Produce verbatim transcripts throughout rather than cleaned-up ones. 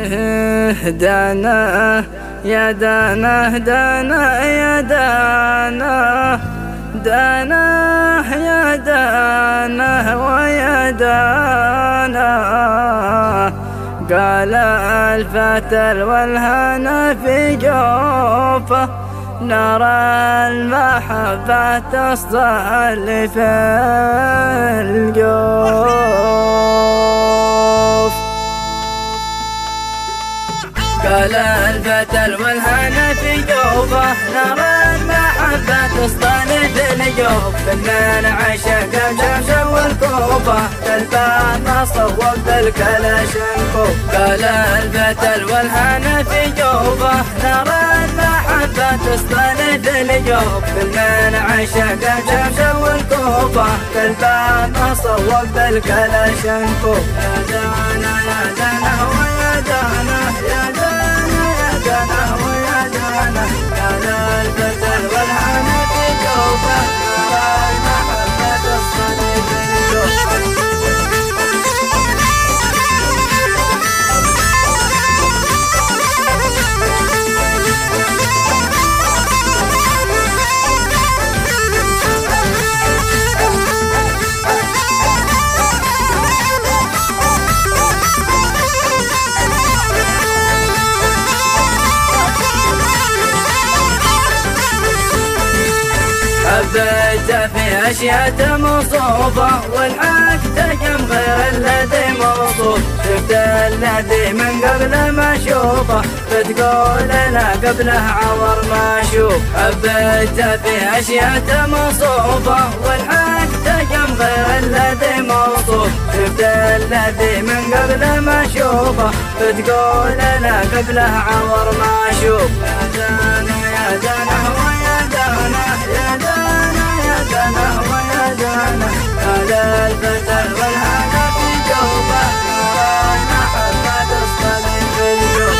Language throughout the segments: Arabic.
دانا يا دانا دانا يا دانا دانا يا دانا ويا دانا قال الفتى والهنا في جوفه نار المحبة تصطل في الجوف. قال الفتى والهنا في جوفه نار المحبة تصطل في الجوف. فنان عشق الشمس والكوفة تلبان صوب بالكلاشنكوف. قال الفتى والهنا في جوفه نار المحبة تصطل في الجوف. فنان عشق الشمس والكوفة تلبان صوب بالكلاشنكوف. يا دانا يا دانا ويا دانا يا دانا يا دانا ويا دانا. قال الفتى والهنا في جوفه نار المحبة تصطل في الجوف. حبيت في أشياء موصوفة والحق تجم غير الذي موصوف. شفت الذي من قبل ما أشوفه بتقول أنا قبله عور ما أشوف. حبيت في أشياء موصوفة والحق تجم غير الذي موصوف. شفت الذي من قبل ما أشوفه بتقول أنا قبله عور ما أشوف. يا دانا يا دانا ويا دانا يا دانا يا دانا ويا دانا. قال الفتى والهنا في جوفه نار المحبة تصطل في الجوف.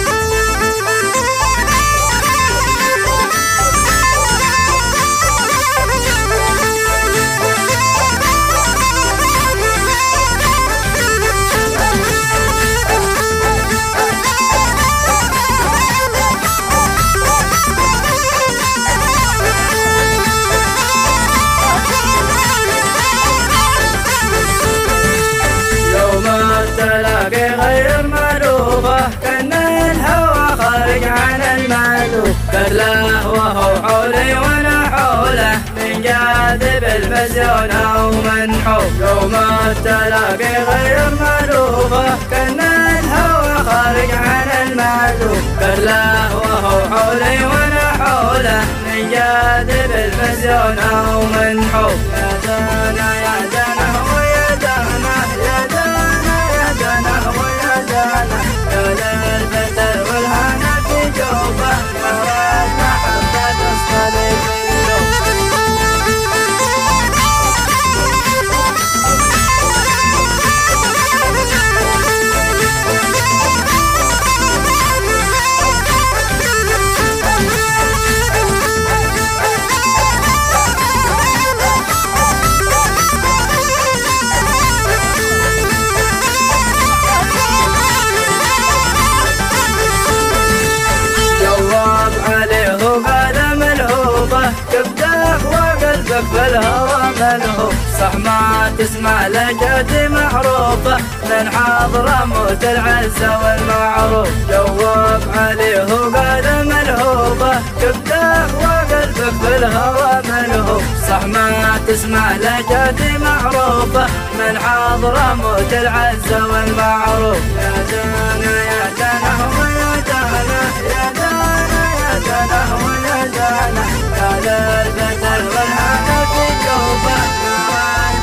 تلاقي غير مألوفة كأن الهوى خارج عن المألوف. كله وهو حولي وانا حوله من جاذب المزيون او منحوف. يوم التلاقي غير مألوفة كأن الهوى خارج عن المألوف. كله وهو حولي وانا حوله من جاذب المزيون او منحوف. يا دانا يا دانا ويا دانا يا دانا يا دانا ويا دانا. قال الفتى والهنا في جوفه نار المحبة تصطل في الجوف. كبدك وقلبك بالهوى ملهوف. صح ما تسمع لهجتي معروفة من حضرموت العزة والمعروف. جواب عليه وقال ملهوفة كبدك وقلبك بالهوى ملهوف. صح ما تسمع لهجتي معروفة من حضرموت العزة والمعروف. يا دانا يا دانا ويا دانا يا دانا يا دانا ويا دانا. قال الفتى والهنا في جوفه نار